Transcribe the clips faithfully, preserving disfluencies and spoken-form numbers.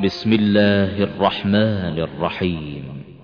بسم الله الرحمن الرحيم.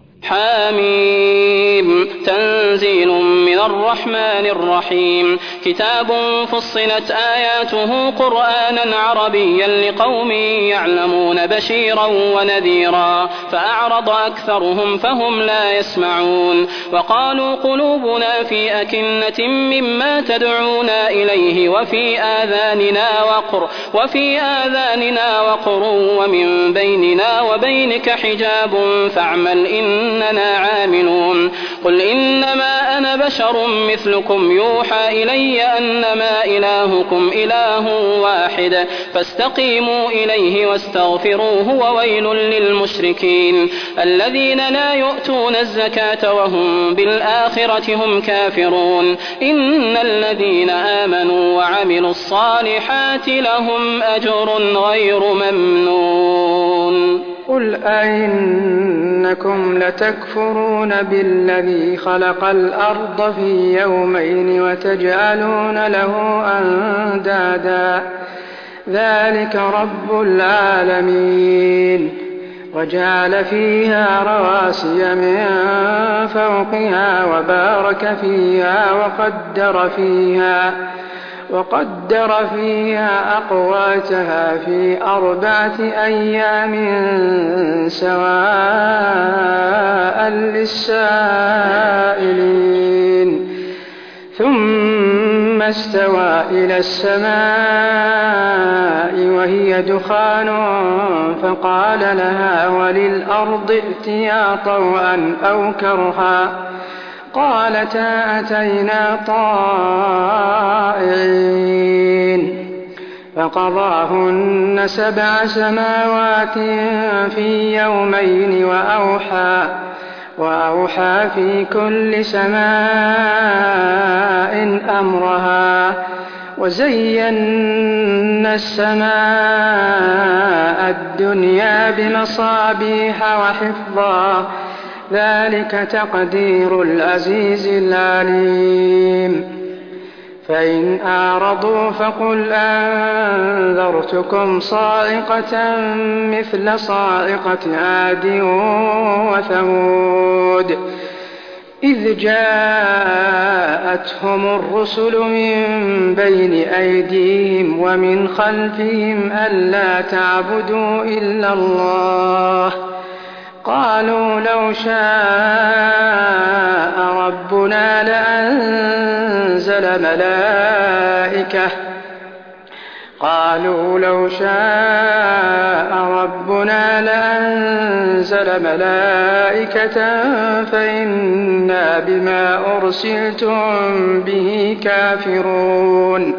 حاميم تنزيل من الرحمن الرحيم. كتاب فصلت آياته قرآنا عربيا لقوم يعلمون بشيرا ونذيرا فأعرض أكثرهم فهم لا يسمعون. وقالوا قلوبنا في أكنة مما تدعونا إليه وفي آذاننا وقر وفي آذاننا وقر ومن بيننا وبينك حجاب فاعمل إن إننا عاملون. قل إنما أنا بشر مثلكم يوحى إلي أنما إلهكم إله واحد فاستقيموا إليه واستغفروه وويل للمشركين الذين لا يؤتون الزكاة وهم بالآخرة هم كافرون. إن الذين آمنوا وعملوا الصالحات لهم أجر غير ممنون. قل أئنكم لتكفرون بالذي خلق الأرض في يومين وتجعلون له أندادا ذلك رب العالمين. وجعل فيها رواسي من فوقها وبارك فيها وقدر فيها وقدر فيها أقواتها في أربعة أيام سواء للسائلين. ثم استوى إلى السماء وهي دخان فقال لها وللأرض ائتيا طوعا أو كرها قالتا أتينا طائعين. فقضاهن سبع سماوات في يومين وأوحى, وأوحى في كل سماء أمرها وزينا السماء الدنيا بمصابيح وحفظا ذلك تقدير العزيز العليم. فإن أعرضوا فقل أنذرتكم صاعقة مثل صاعقة عاد وثمود إذ جاءتهم الرسل من بين أيديهم ومن خلفهم ألا تعبدوا إلا الله قالوا لو شاء ربنا لأنزل ملائكة قالوا لو شاء ربنا لأنزل ملائكة فإنا بما أرسلتم به كافرون.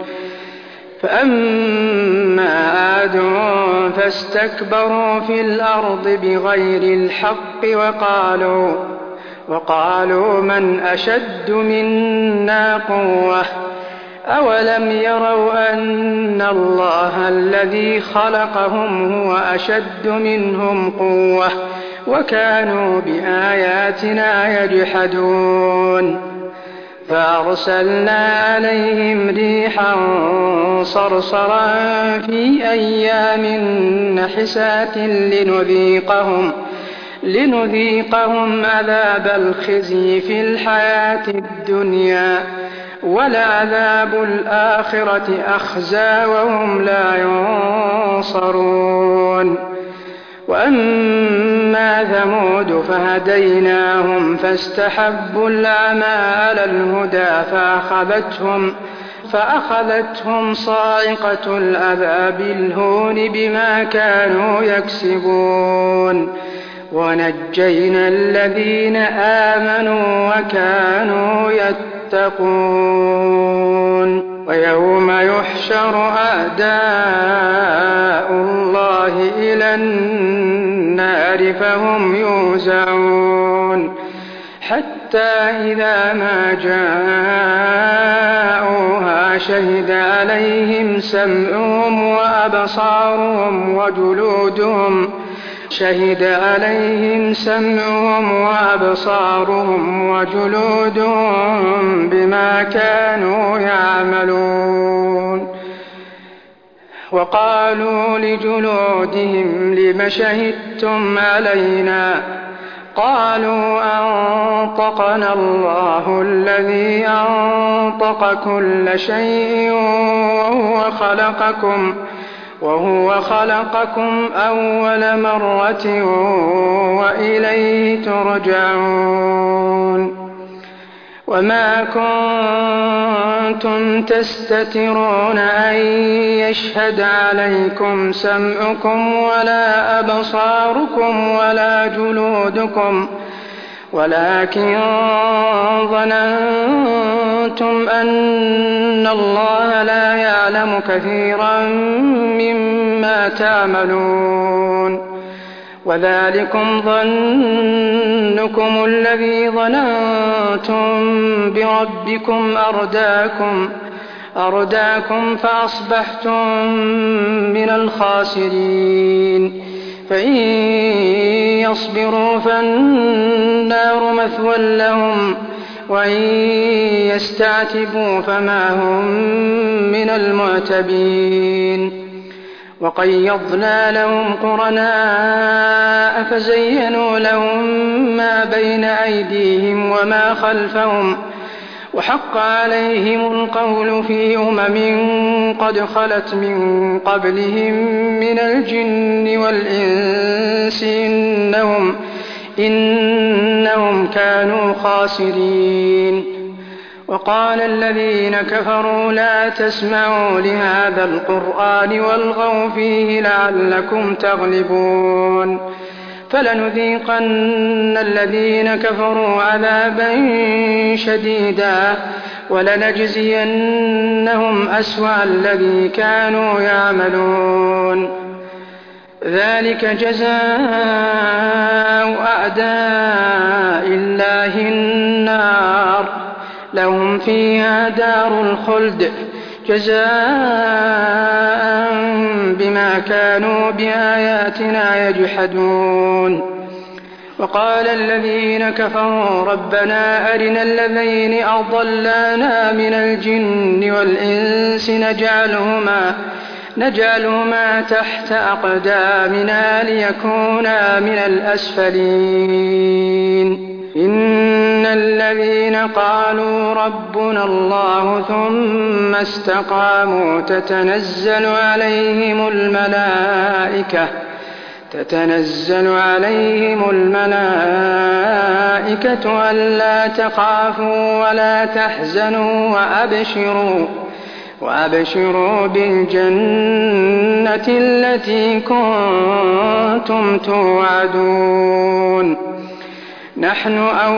فأما عاد فاستكبروا في الأرض بغير الحق وقالوا, وقالوا من أشد منا قوة أولم يروا أن الله الذي خلقهم هو أشد منهم قوة وكانوا بآياتنا يجحدون. فأرسلنا عليهم ريحا صرصرا في أيام نحسات لنذيقهم, لنذيقهم عذاب الخزي في الحياة الدنيا ولعذاب الآخرة أخزى وهم لا ينصرون. وأما ثمود فهديناهم فاستحبوا العمى على الهدى فأخذتهم, فأخذتهم صاعقة العذاب الهون بما كانوا يكسبون. ونجينا الذين آمنوا وكانوا يتقون. ويوم يحشر أعداء الله إلى النار فهم يوزعون حتى إذا ما جاءوها شهد عليهم سمعهم وأبصارهم وجلودهم شهد عليهم سمعهم وأبصارهم وجلودهم بما كانوا يعملون. وقالوا لجلودهم لم شهدتم علينا قالوا أنطقنا الله الذي أنطق كل شيء وهو خلقكم وهو خلقكم أول مرة وإليه ترجعون وما كنتم تستترون أن يشهد عليكم سمعكم ولا أبصاركم ولا جلودكم ولكن ظننتم أن الله لا يعلم كثيرا مما تعملون وذلكم ظنكم الذي ظننتم بربكم أرداكم أرداكم فأصبحتم من الخاسرين فإن يصبروا فالنار مثوى لهم وإن يستعتبوا فما هم من المعتبين وقيضنا لهم قرناء فزينوا لهم ما بين أيديهم وما خلفهم وحق عليهم القول في أمم قد خلت من قبلهم من الجن والإنس إنهم, إنهم كانوا خاسرين وقال الذين كفروا لا تسمعوا لهذا القرآن والغوا فيه لعلكم تغلبون فلنذيقن الذين كفروا عذابا شديدا ولنجزينهم أسوأ الذي كانوا يعملون ذلك جزاء أعداء الله النار لهم فيها دار الخلد جزاء بما كانوا بآياتنا يجحدون وقال الذين كفروا ربنا أرنا الذين أضلانا من الجن والإنس نجعلهما, نجعلهما تحت أقدامنا ليكونا من الأسفلين إن الذين قالوا ربنا الله ثم استقاموا تتنزل عليهم الملائكة تتنزل عليهم الملائكة ألا تخافوا ولا تحزنوا وأبشروا وأبشروا بالجنة التي كنتم توعدون نحن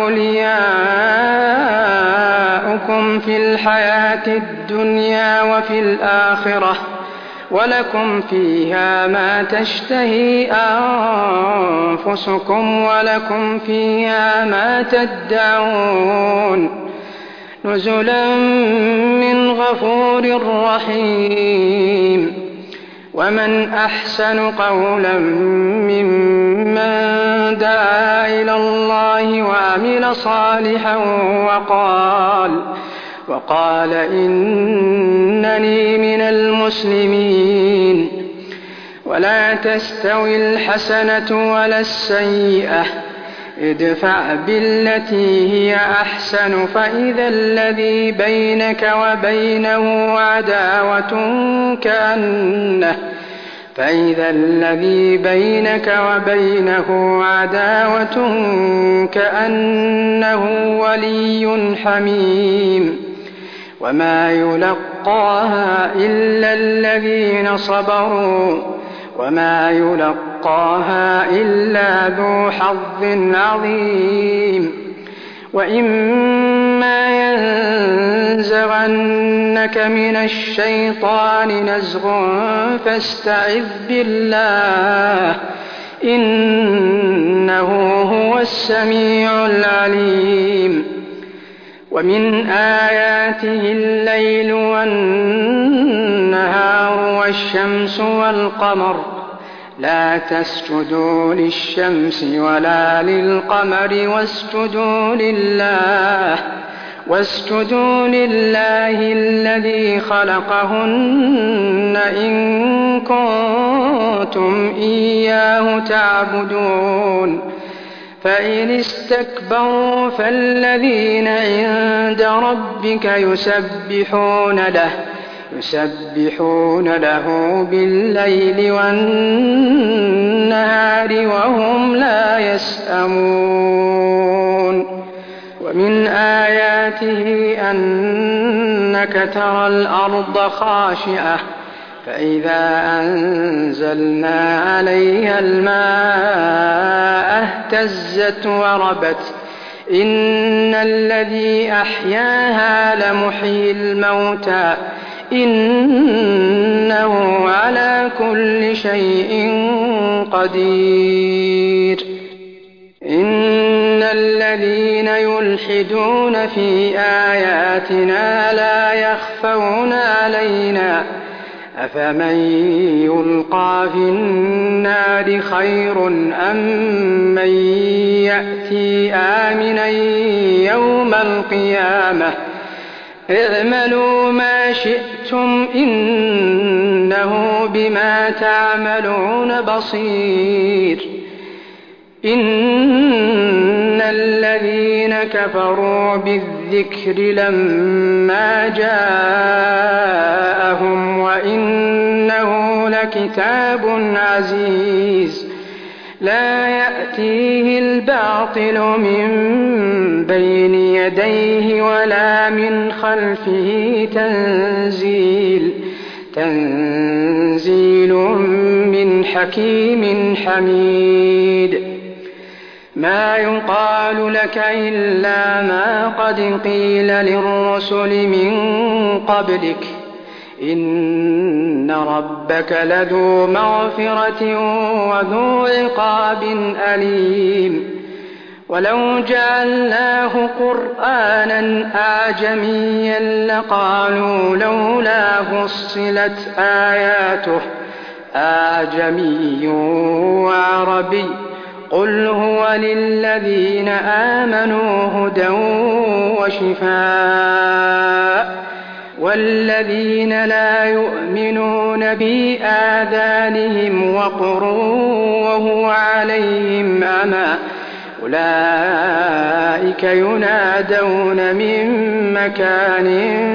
أولياؤكم في الحياة الدنيا وفي الآخرة ولكم فيها ما تشتهي أنفسكم ولكم فيها ما تدعون نزلا من غفور رحيم ومن أحسن قولا ممن دعا إلى الله وعمل صالحا وقال وقال إنني من المسلمين ولا تستوي الحسنة ولا السيئة ادفع بالتي هي أحسن فإذا الذي بينك وبينه عداوة كأنه فإذا الذي بينك وبينه عداوة كأنه ولي حميم وما يلقاها إلا الذين صبروا وما يلقاها إلا ذو حظ عظيم وإما ينزغنك من الشيطان نزغ فاستعذ بالله إنه هو السميع العليم ومن آياته الليل والنهار والشمس والقمر لا تسجدوا للشمس ولا للقمر واسجدوا لله واسجدوا لله الذي خلقهن إن كنتم إياه تعبدون فإن استكبروا فالذين عند ربك يسبحون له يسبحون له بالليل والنهار وهم لا يسأمون ومن آياته أنك ترى الأرض خاشعة فإذا أنزلنا عليها الماء اهتزت وربت إن الذي أحياها لمحيي الموتى إنه على كل شيء قدير إن الذين يلحدون في آياتنا لا يخفون علينا أفمن يلقى في النار خير أم من يأتي آمنا يوم القيامة اعملوا ما شئتم إنه بما تعملون بصير إن الذين كفروا بالذكر لما جاءهم وإنه لكتاب عزيز لا يأتيه الباطل من بين يديه ولا من خلفه تنزيل تنزيل من حكيم حميد ما يقال لك إلا ما قد قيل للرسل من قبلك إن ربك لذو مغفرة وذو عقاب أليم ولو جعلناه قرآنا أعجميا لقالوا لولا فصلت آياته أعجمي وعربي قل هو للذين آمنوا هدى وشفاء والذين لا يؤمنون بآذانهم وقر وهو عليهم أمى أولئك ينادون من مكان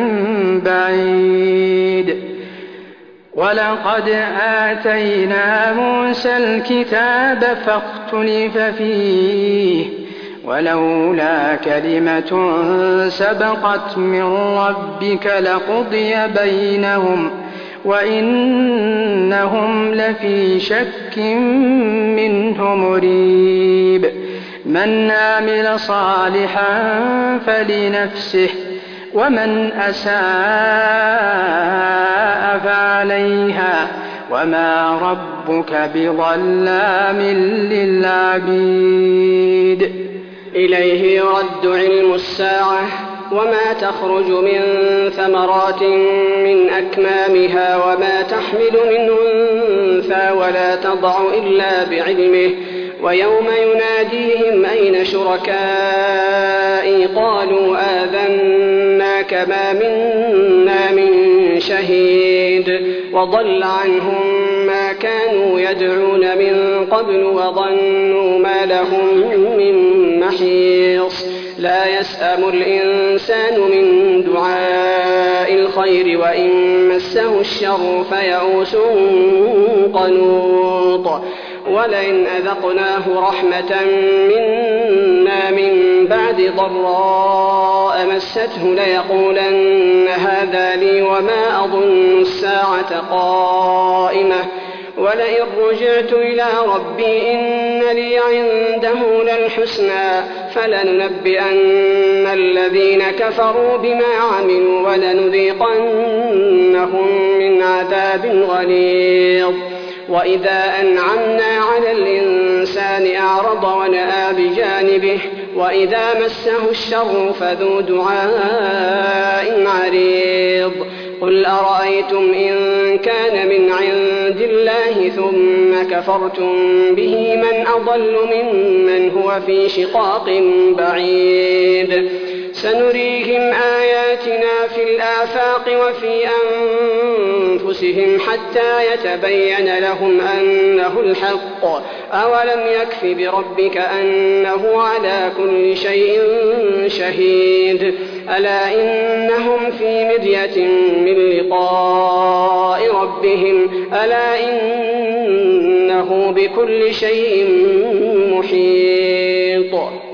بعيد ولقد آتينا موسى الكتاب فاختلف فيه ولولا كلمة سبقت من ربك لقضي بينهم وإنهم لفي شك منه مريب من عمل صالحا فلنفسه ومن أساء فعليها وما ربك بظلام للعبيد إليه يرد علم الساعة وما تخرج من ثمرات من أكمامها وما تحمل من أنثى ولا تضع إلا بعلمه ويوم يناديهم أين شركائي قالوا آذناك ما منا من شهيد وضل عنهم ما كانوا يدعون من قبل وظنوا ما لهم من محيص لا يسأم الإنسان من دعاء الخير وإن مسه الشر فيئوس قنوط ولئن أذقناه رحمة منا من بعد ضراء مسته ليقولن هذا لي وما أظن الساعة قائمة ولئن رجعت إلى ربي إن لي عنده للحسنى فلننبئن الذين كفروا بما عملوا ولنذيقنهم من عذاب غليظ وإذا أنعمنا على الإنسان أعرض ونأى بجانبه وإذا مسه الشر فذو دعاء عريض قل أرأيتم إن كان من عند الله ثم كفرتم به من أضل ممن هو في شقاق بعيد سنريهم آياتنا في الآفاق وفي أنفسهم حتى يتبين لهم أنه الحق أولم يكف بربك أنه على كل شيء شهيد ألا إنهم في مرية من لقاء ربهم ألا إنه بكل شيء محيط